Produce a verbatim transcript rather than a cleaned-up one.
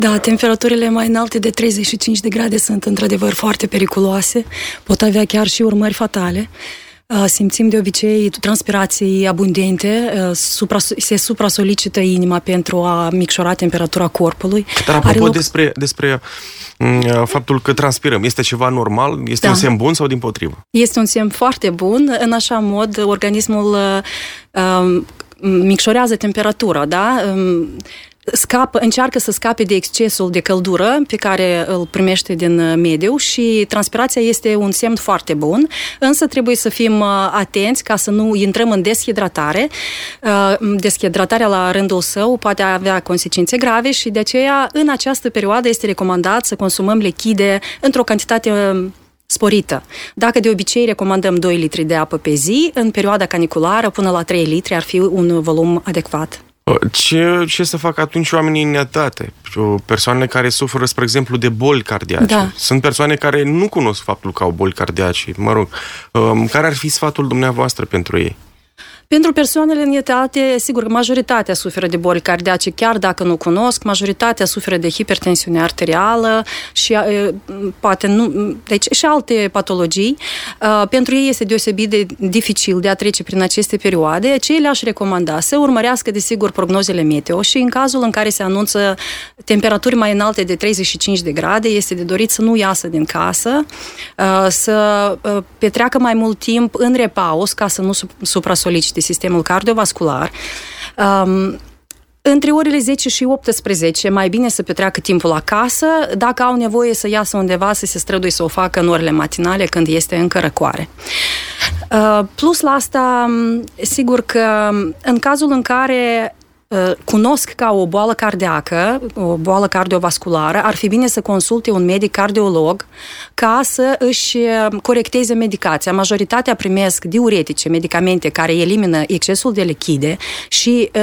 Da, temperaturile mai înalte de treizeci și cinci de grade sunt într-adevăr foarte periculoase, pot avea chiar și urmări fatale. Simțim de obicei transpirații abundente, supra, se supra-solicită inima pentru a micșora temperatura corpului. Dar apropo loc... despre, despre faptul că transpirăm, este ceva normal? Este da. un semn bun sau dimpotrivă? Este un semn foarte bun, în așa mod organismul uh, micșorează temperatura, da? Um, Scapă, încearcă să scape de excesul de căldură pe care îl primește din mediu și transpirația este un semn foarte bun, însă trebuie să fim atenți ca să nu intrăm în deshidratare. Deshidratarea la rândul său poate avea consecințe grave și de aceea în această perioadă este recomandat să consumăm lichide într-o cantitate sporită. Dacă de obicei recomandăm doi litri de apă pe zi, în perioada caniculară până la trei litri ar fi un volum adecvat. Ce, ce să facă atunci oamenii în etate? Persoane care suferă, spre exemplu, de boli cardiace. Da. Sunt persoane care nu cunosc faptul că au boli cardiace. Mă rog, care ar fi sfatul dumneavoastră pentru ei? Pentru persoanele în etate, sigur, majoritatea suferă de boli cardiace, chiar dacă nu cunosc, majoritatea suferă de hipertensiune arterială și poate nu, deci și alte patologii. Pentru ei este deosebit de dificil de a trece prin aceste perioade. Ce le-aș recomanda? Să urmărească, desigur, prognozele meteo și în cazul în care se anunță temperaturi mai înalte de treizeci și cinci de grade, este de dorit să nu iasă din casă, să petreacă mai mult timp în repaus ca să nu supra-solicite sistemul cardiovascular. Um, între orele zece și optsprezece, mai bine să petreacă timpul acasă. Dacă au nevoie să iasă undeva, să se străduie să o facă în orele matinale, când este încă răcoare. Uh, plus la asta, sigur că în cazul în care cunosc ca o boală cardiacă, o boală cardiovasculară, ar fi bine să consulte un medic cardiolog ca să își corecteze medicația. Majoritatea primesc diuretice, medicamente care elimină excesul de lichide și